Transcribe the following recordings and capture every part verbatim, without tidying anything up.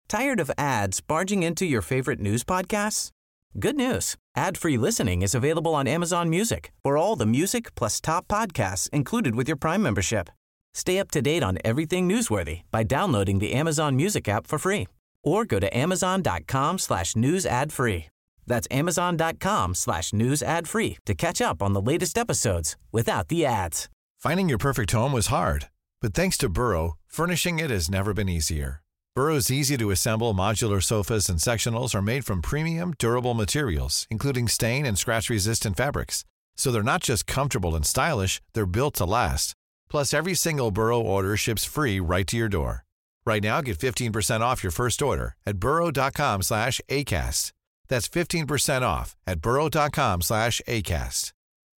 Tired of ads barging into your favorite news podcasts? Good news. Ad-free listening is available on Amazon Music for all the music plus top podcasts included with your Prime membership. Stay up to date on everything newsworthy by downloading the Amazon Music app for free or go to amazon.com slash news ad free. That's amazon.com slash news ad free to catch up on the latest episodes without the ads. Finding your perfect home was hard, but thanks to Burrow, furnishing it has never been easier. Burrow's easy-to-assemble modular sofas and sectionals are made from premium, durable materials, including stain and scratch-resistant fabrics. So they're not just comfortable and stylish, they're built to last. Plus, every single Burrow order ships free right to your door. Right now, get fifteen percent off your first order at burrow.com slash ACAST. That's fifteen percent off at burrow.com slash ACAST.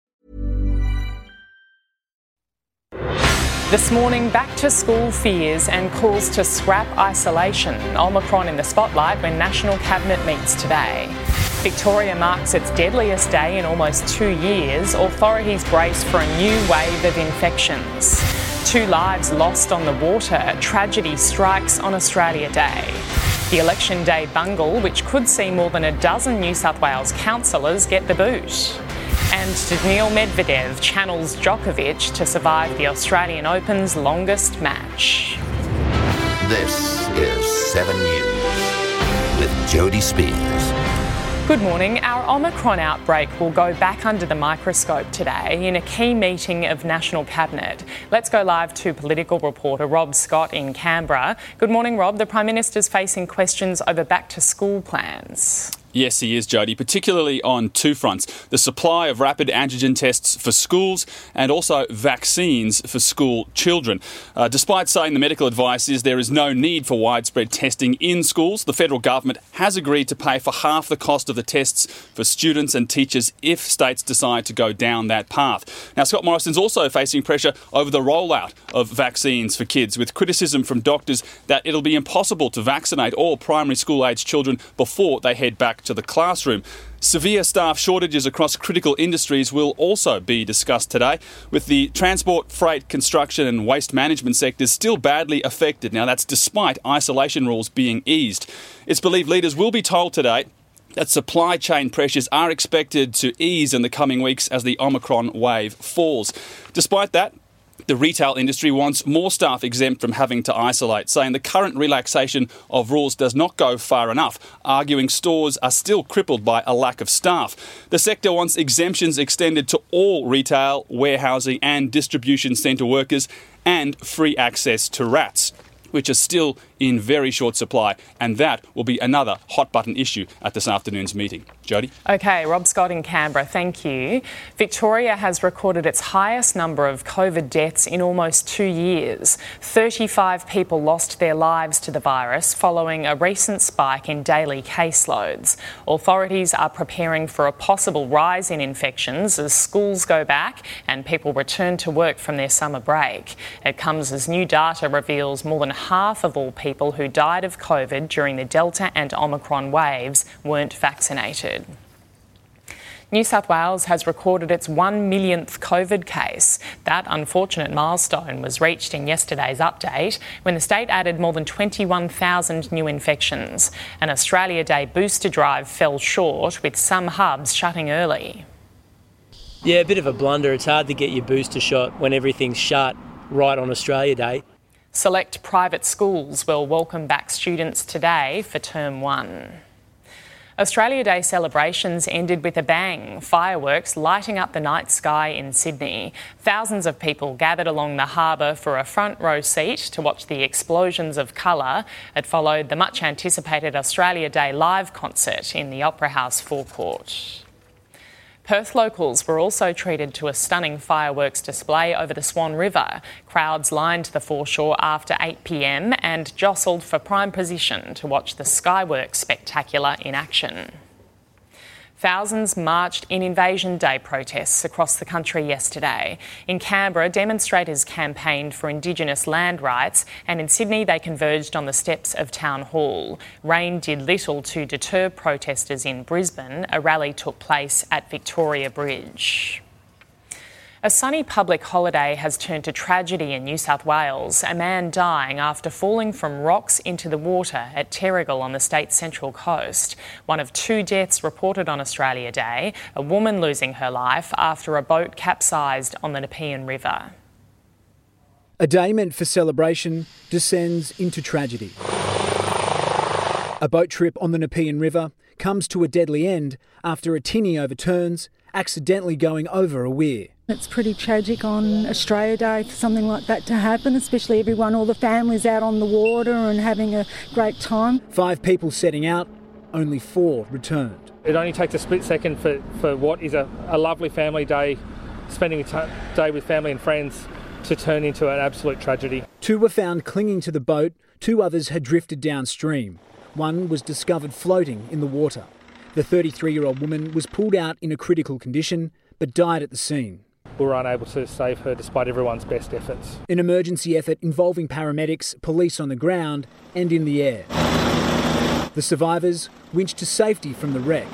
This morning, back to school fears and calls to scrap isolation. Omicron in the spotlight when National Cabinet meets today. Victoria marks its deadliest day in almost two years. Authorities brace for a new wave of infections. Two lives lost on the water. Tragedy strikes on Australia Day. The Election Day bungle, which could see more than a dozen New South Wales councillors get the boot. And Daniil Medvedev channels Djokovic to survive the Australian Open's longest match. This is seven News with Jodie Spears. Good morning. Our Omicron outbreak will go back under the microscope today in a key meeting of National Cabinet. Let's go live to political reporter Rob Scott in Canberra. Good morning, Rob. The Prime Minister's facing questions over back-to-school plans. Yes, he is, Jodie, particularly on two fronts. The supply of rapid antigen tests for schools and also vaccines for school children. Uh, despite saying the medical advice is there is no need for widespread testing in schools, the federal government has agreed to pay for half the cost of the tests for students and teachers if states decide to go down that path. Now, Scott Morrison's also facing pressure over the rollout of vaccines for kids, with criticism from doctors that it'll be impossible to vaccinate all primary school-aged children before they head back to the classroom. Severe staff shortages across critical industries will also be discussed today, with the transport, freight, construction and waste management sectors still badly affected. Now, that's despite isolation rules being eased. It's believed leaders will be told today that supply chain pressures are expected to ease in the coming weeks as the Omicron wave falls. Despite that, the retail industry wants more staff exempt from having to isolate, saying the current relaxation of rules does not go far enough, arguing stores are still crippled by a lack of staff. The sector wants exemptions extended to all retail, warehousing and distribution centre workers and free access to rats, which are still in very short supply, and that will be another hot-button issue at this afternoon's meeting. Jodie? OK, Rob Scott in Canberra, thank you. Victoria has recorded its highest number of COVID deaths in almost two years. thirty-five people lost their lives to the virus following a recent spike in daily caseloads. Authorities are preparing for a possible rise in infections as schools go back and people return to work from their summer break. It comes as new data reveals more than half of all people People who died of COVID during the Delta and Omicron waves weren't vaccinated. New South Wales has recorded its one millionth COVID case. That unfortunate milestone was reached in yesterday's update when the state added more than twenty-one thousand new infections. An Australia Day booster drive fell short, with some hubs shutting early. Yeah, a bit of a blunder. It's hard to get your booster shot when everything's shut right on Australia Day. Select private schools will welcome back students today for term one. Australia Day celebrations ended with a bang, fireworks lighting up the night sky in Sydney. Thousands of people gathered along the harbour for a front row seat to watch the explosions of colour. It followed the much anticipated Australia Day live concert in the Opera House forecourt. Perth locals were also treated to a stunning fireworks display over the Swan River. Crowds lined the foreshore after eight p m and jostled for prime position to watch the Skyworks spectacular in action. Thousands marched in Invasion Day protests across the country yesterday. In Canberra, demonstrators campaigned for Indigenous land rights, and in Sydney they converged on the steps of Town Hall. Rain did little to deter protesters in Brisbane. A rally took place at Victoria Bridge. A sunny public holiday has turned to tragedy in New South Wales, a man dying after falling from rocks into the water at Terrigal on the state's central coast. One of two deaths reported on Australia Day, a woman losing her life after a boat capsized on the Nepean River. A day meant for celebration descends into tragedy. A boat trip on the Nepean River comes to a deadly end after a tinny overturns, accidentally going over a weir. It's pretty tragic on Australia Day for something like that to happen, especially everyone, all the families out on the water and having a great time. Five people setting out, only four returned. It only takes a split second for, for what is a, a lovely family day, spending a t- day with family and friends, to turn into an absolute tragedy. Two were found clinging to the boat, two others had drifted downstream. One was discovered floating in the water. The thirty-three-year-old woman was pulled out in a critical condition but died at the scene. We were unable to save her despite everyone's best efforts. An emergency effort involving paramedics, police on the ground and in the air. The survivors winched to safety from the wreck.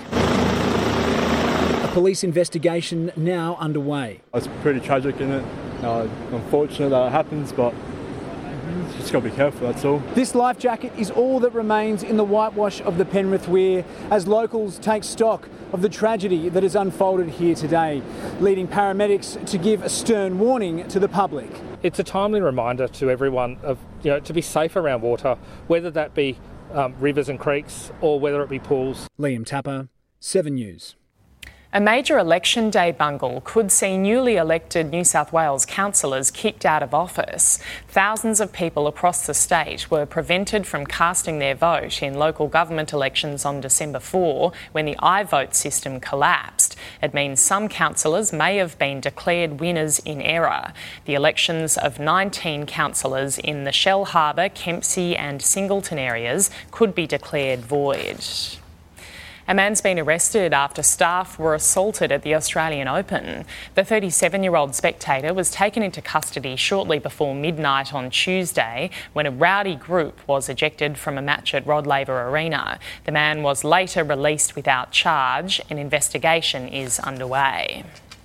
A police investigation now underway. It's pretty tragic, isn't it? Uh, unfortunate that it happens, but just got to be careful, that's all. This life jacket is all that remains in the whitewash of the Penrith Weir as locals take stock of the tragedy that has unfolded here today, leading paramedics to give a stern warning to the public. It's a timely reminder to everyone of, you know, to be safe around water, whether that be um, rivers and creeks or whether it be pools. Liam Tapper, Seven News. A major election day bungle could see newly elected New South Wales councillors kicked out of office. Thousands of people across the state were prevented from casting their vote in local government elections on December fourth when the iVote system collapsed. It means some councillors may have been declared winners in error. The elections of nineteen councillors in the Shellharbour, Kempsey and Singleton areas could be declared void. A man's been arrested after staff were assaulted at the Australian Open. The thirty-seven-year-old spectator was taken into custody shortly before midnight on Tuesday when a rowdy group was ejected from a match at Rod Laver Arena. The man was later released without charge. An investigation is underway.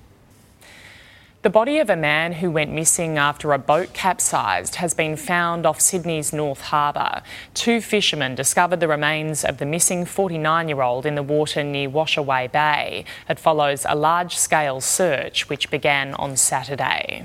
The body of a man who went missing after a boat capsized has been found off Sydney's North Harbour. Two fishermen discovered the remains of the missing forty-nine-year-old in the water near Washaway Bay. It follows a large-scale search which began on Saturday.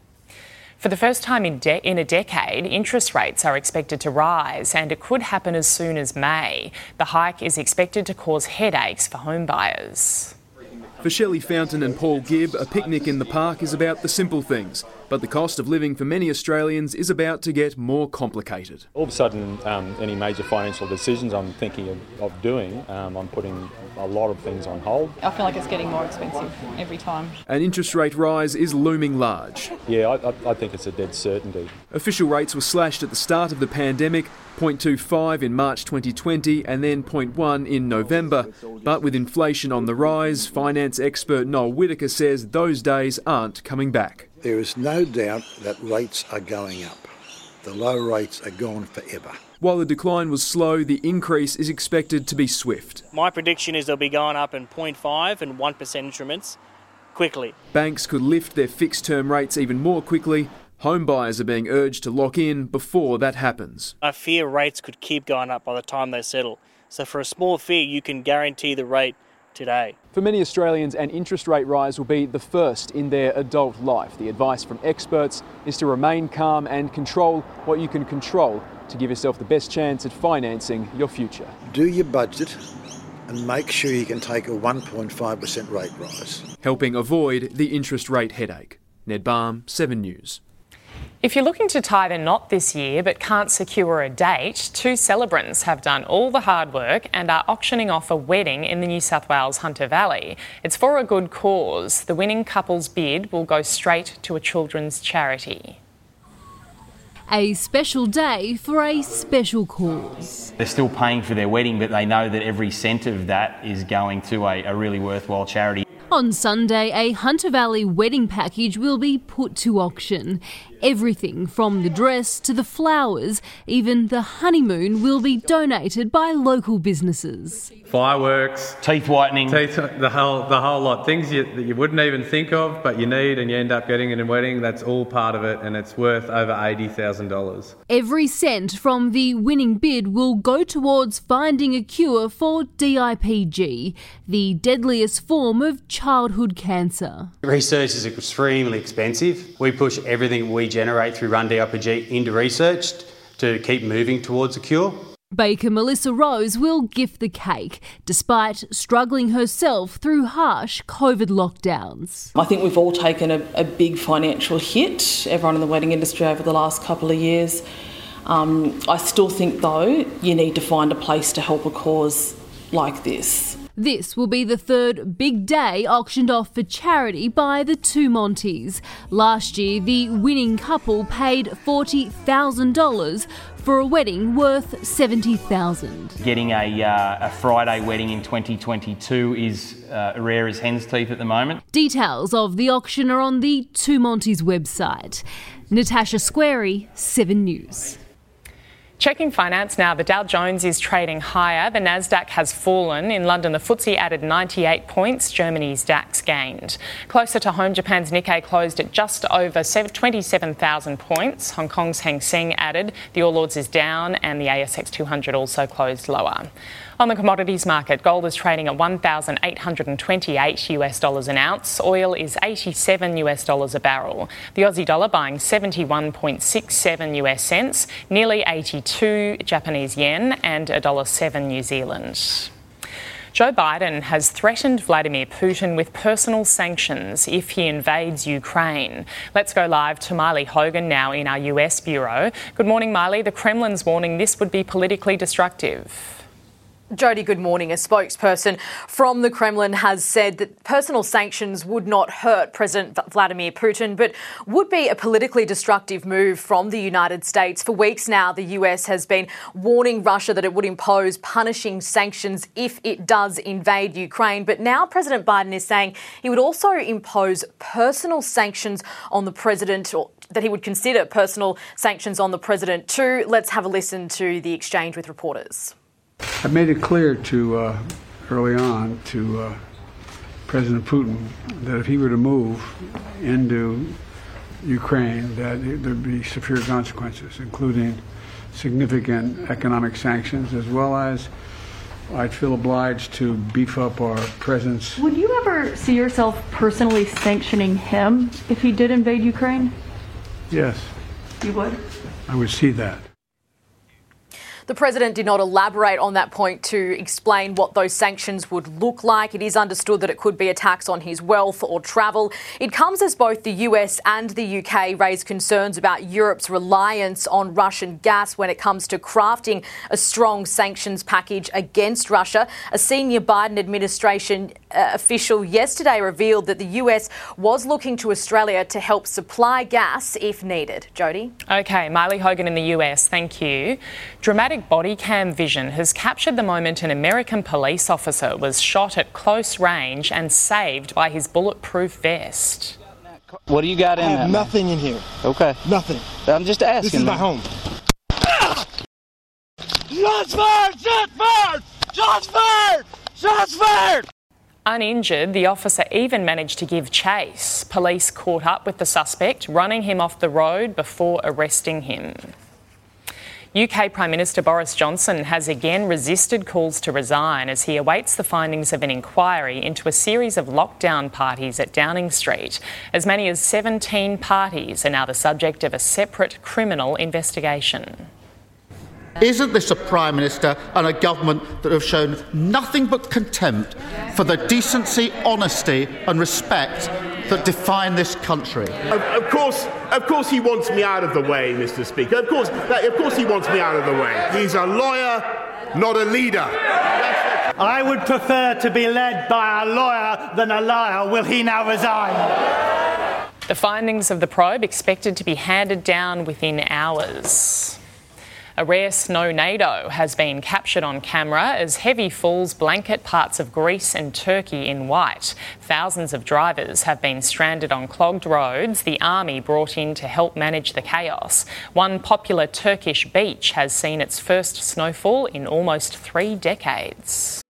For the first time in, de- in a decade, interest rates are expected to rise, and it could happen as soon as May. The hike is expected to cause headaches for home buyers. For Shelley Fountain and Paul Gibb, a picnic in the park is about the simple things, but the cost of living for many Australians is about to get more complicated. All of a sudden, um, any major financial decisions I'm thinking of, of doing, um, I'm putting a lot of things on hold. I feel like it's getting more expensive every time. An interest rate rise is looming large. Yeah, I, I think it's a dead certainty. Official rates were slashed at the start of the pandemic, zero point two five in March twenty twenty and then zero point one in November. But with inflation on the rise, finance expert Noel Whittaker says those days aren't coming back. There is no doubt that rates are going up. The low rates are gone forever. While the decline was slow, the increase is expected to be swift. My prediction is they'll be going up in zero point five and one percent increments quickly. Banks could lift their fixed-term rates even more quickly. Home buyers are being urged to lock in before that happens. I fear rates could keep going up by the time they settle. So for a small fee, you can guarantee the rate today. For many Australians, an interest rate rise will be the first in their adult life. The advice from experts is to remain calm and control what you can control to give yourself the best chance at financing your future. Do your budget and make sure you can take a one point five percent rate rise. Helping avoid the interest rate headache. Ned Balm, Seven News. If you're looking to tie the knot this year but can't secure a date, two celebrants have done all the hard work and are auctioning off a wedding in the New South Wales Hunter Valley. It's for a good cause. The winning couple's bid will go straight to a children's charity. A special day for a special cause. They're still paying for their wedding, but they know that every cent of that is going to a, a really worthwhile charity. On Sunday, a Hunter Valley wedding package will be put to auction. Everything from the dress to the flowers, even the honeymoon, will be donated by local businesses. Fireworks, teeth whitening, teeth, the whole the whole lot. Things you, that you wouldn't even think of, but you need, and you end up getting in a wedding. That's all part of it, and it's worth over eighty thousand dollars. Every cent from the winning bid will go towards finding a cure for D I P G, the deadliest form of childhood cancer. Research is extremely expensive. We push everything we generate through Run D I P G into research to keep moving towards a cure. Baker Melissa Rose will gift the cake, despite struggling herself through harsh COVID lockdowns. I think we've all taken a, a big financial hit, everyone in the wedding industry over the last couple of years. Um, I still think, though, you need to find a place to help a cause like this. This will be the third big day auctioned off for charity by the Two Monties. Last year, the winning couple paid forty thousand dollars for a wedding worth seventy thousand dollars. Getting a, uh, a Friday wedding in twenty twenty-two is uh, rare as hen's teeth at the moment. Details of the auction are on the Two Monties website. Natasha Squarey, Seven News. Checking finance now, the Dow Jones is trading higher. The Nasdaq has fallen. In London, the F T S E added ninety-eight points. Germany's DAX gained. Closer to home, Japan's Nikkei closed at just over twenty-seven thousand points. Hong Kong's Hang Seng added. The All Ords is down and the A S X two hundred also closed lower. On the commodities market, gold is trading at one thousand eight hundred twenty-eight US dollars an ounce. Oil is eighty-seven US dollars a barrel. The Aussie dollar buying seventy-one point six seven US cents, nearly eighty-two Japanese yen, and one dollar seven New Zealand. Joe Biden has threatened Vladimir Putin with personal sanctions if he invades Ukraine. Let's go live to Marley Hogan now in our U S bureau. Good morning, Marley. The Kremlin's warning this would be politically destructive. Jody, good morning. A spokesperson from the Kremlin has said that personal sanctions would not hurt President Vladimir Putin, but would be a politically destructive move from the United States. For weeks now, the U S has been warning Russia that it would impose punishing sanctions if it does invade Ukraine. But now President Biden is saying he would also impose personal sanctions on the president, or that he would consider personal sanctions on the president too. Let's have a listen to the exchange with reporters. I made it clear to uh, early on to uh, President Putin that if he were to move into Ukraine, that it, there'd be severe consequences, including significant economic sanctions, as well as I'd feel obliged to beef up our presence. Would you ever see yourself personally sanctioning him if he did invade Ukraine? Yes. You would? I would see that. The president did not elaborate on that point to explain what those sanctions would look like. It is understood that it could be a tax on his wealth or travel. It comes as both the U S and the U K raise concerns about Europe's reliance on Russian gas when it comes to crafting a strong sanctions package against Russia. A senior Biden administration uh, official yesterday revealed that the U S was looking to Australia to help supply gas if needed. Jody? OK, Marley Hogan in the U S, thank you. Dramatic body cam vision has captured the moment an American police officer was shot at close range and saved by his bulletproof vest. What do you got in there? I have that, nothing man? in here. Okay. Nothing. I'm just asking. This is man. my home. Shots fired! Shots fired! Shots fired! Shots fired! Uninjured, the officer even managed to give chase. Police caught up with the suspect, running him off the road before arresting him. U K Prime Minister Boris Johnson has again resisted calls to resign as he awaits the findings of an inquiry into a series of lockdown parties at Downing Street. As many as seventeen parties are now the subject of a separate criminal investigation. Isn't this a Prime Minister and a government that have shown nothing but contempt for the decency, honesty and respect that define this country? Of, of course, of course, he wants me out of the way, Mister Speaker. Of course, of course, he wants me out of the way. He's a lawyer, not a leader. I would prefer to be led by a lawyer than a liar. Will he now resign? The findings of the probe expected to be handed down within hours. A rare snow-nado has been captured on camera as heavy falls blanket parts of Greece and Turkey in white. Thousands of drivers have been stranded on clogged roads, the army brought in to help manage the chaos. One popular Turkish beach has seen its first snowfall in almost three decades.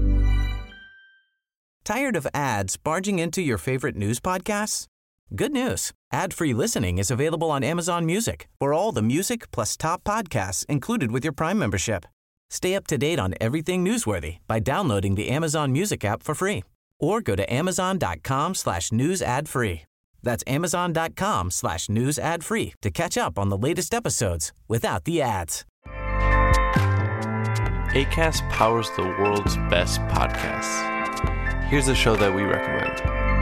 Tired of ads barging into your favorite news podcasts? Good news. Ad-free listening is available on Amazon Music for all the music plus top podcasts included with your Prime membership. Stay up to date on everything newsworthy by downloading the Amazon Music app for free or go to amazon.com slash news ad free. That's amazon.com slash news ad free to catch up on the latest episodes without the ads. Acast powers the world's best podcasts. Here's a show that we recommend.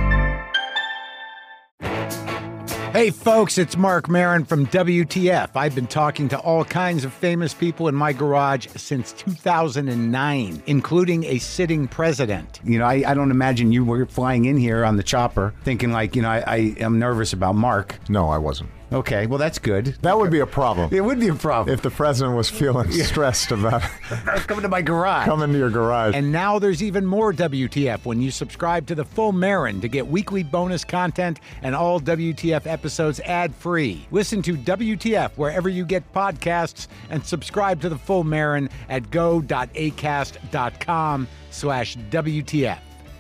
Hey folks, it's Mark Maron from W T F. I've been talking to all kinds of famous people in my garage since two thousand nine, including a sitting president. You know, I, I don't imagine you were flying in here on the chopper thinking like, you know, I, I am nervous about Mark. No, I wasn't. Okay, well, that's good. That would be a problem. It would be a problem. If the president was feeling Yeah. stressed about coming to my garage. coming to your garage. And now there's even more W T F when you subscribe to the full Marin to get weekly bonus content and all W T F episodes ad-free. Listen to W T F wherever you get podcasts and subscribe to the full Marin at go.acast.com slash WTF.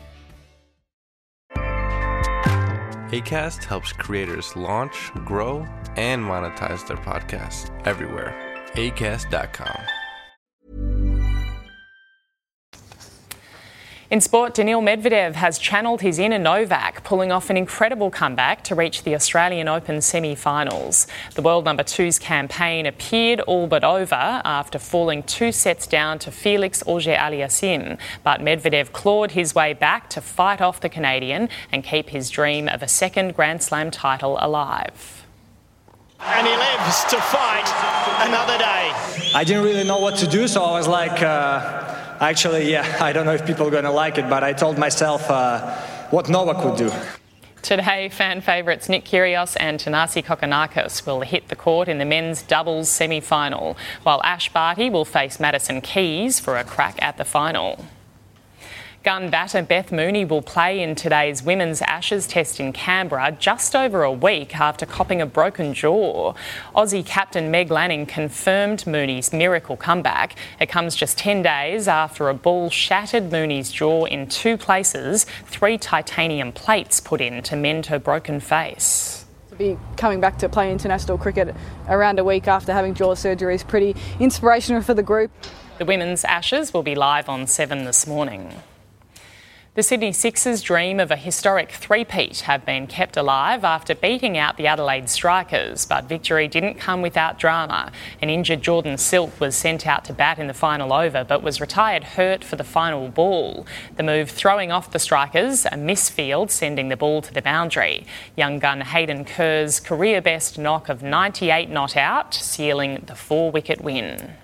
Acast helps creators launch, grow, and monetize their podcasts everywhere. acast dot com. In sport, Daniil Medvedev has channeled his inner Novak, pulling off an incredible comeback to reach the Australian Open semi-finals. The world number two's campaign appeared all but over after falling two sets down to Felix Auger-Aliassime, but Medvedev clawed his way back to fight off the Canadian and keep his dream of a second Grand Slam title alive. And he lives to fight another day. I didn't really know what to do, so I was like, uh, actually, yeah, I don't know if people are going to like it, but I told myself uh, what Novak would do. Today, fan favourites Nick Kyrgios and Thanasi Kokkinakis will hit the court in the men's doubles semi-final, while Ash Barty will face Madison Keys for a crack at the final. Gun batter Beth Mooney will play in today's Women's Ashes test in Canberra just over a week after copping a broken jaw. Aussie captain Meg Lanning confirmed Mooney's miracle comeback. It comes just ten days after a ball shattered Mooney's jaw in two places, three titanium plates put in to mend her broken face. To be coming back to play international cricket around a week after having jaw surgery is pretty inspirational for the group. The Women's Ashes will be live on Seven this morning. The Sydney Sixers' dream of a historic three-peat have been kept alive after beating out the Adelaide Strikers, but victory didn't come without drama. An injured Jordan Silk was sent out to bat in the final over but was retired hurt for the final ball. The move throwing off the Strikers, a misfield sending the ball to the boundary. Young gun Hayden Kerr's career-best knock of ninety-eight not out, sealing the four-wicket win.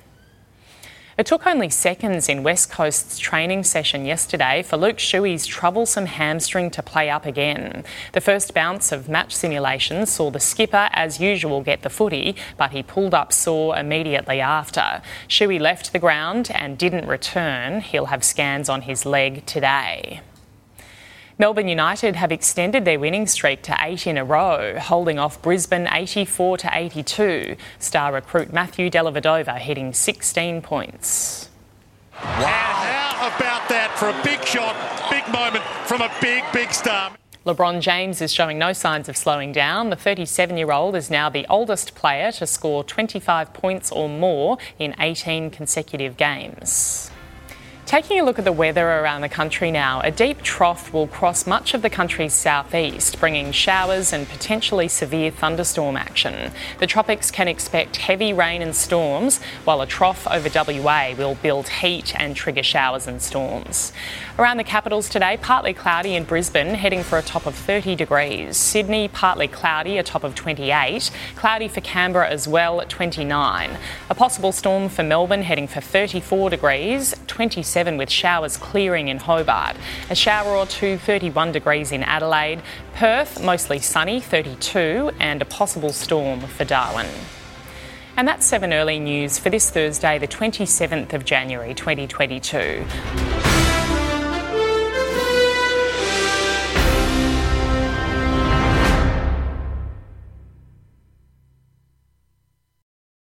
It took only seconds in West Coast's training session yesterday for Luke Shuey's troublesome hamstring to play up again. The first bounce of match simulations saw the skipper, as usual, get the footy, but he pulled up sore immediately after. Shuey left the ground and didn't return. He'll have scans on his leg today. Melbourne United have extended their winning streak to eight in a row, holding off Brisbane eighty-four to eighty-two. Star recruit Matthew Dellavedova hitting sixteen points. Wow. And how about that for a big shot, big moment from a big, big star? LeBron James is showing no signs of slowing down. The thirty-seven-year-old is now the oldest player to score twenty-five points or more in eighteen consecutive games. Taking a look at the weather around the country now, a deep trough will cross much of the country's southeast, bringing showers and potentially severe thunderstorm action. The tropics can expect heavy rain and storms, while a trough over W A will build heat and trigger showers and storms. Around the capitals today, partly cloudy in Brisbane, heading for a top of thirty degrees. Sydney, partly cloudy, a top of twenty-eight. Cloudy for Canberra as well at twenty-nine. A possible storm for Melbourne, heading for thirty-four degrees. twenty-seven with showers clearing in Hobart. A shower or two, thirty-one degrees in Adelaide. Perth, mostly sunny, thirty-two, and a possible storm for Darwin. And that's seven Early News for this Thursday, the twenty-seventh of January twenty twenty-two.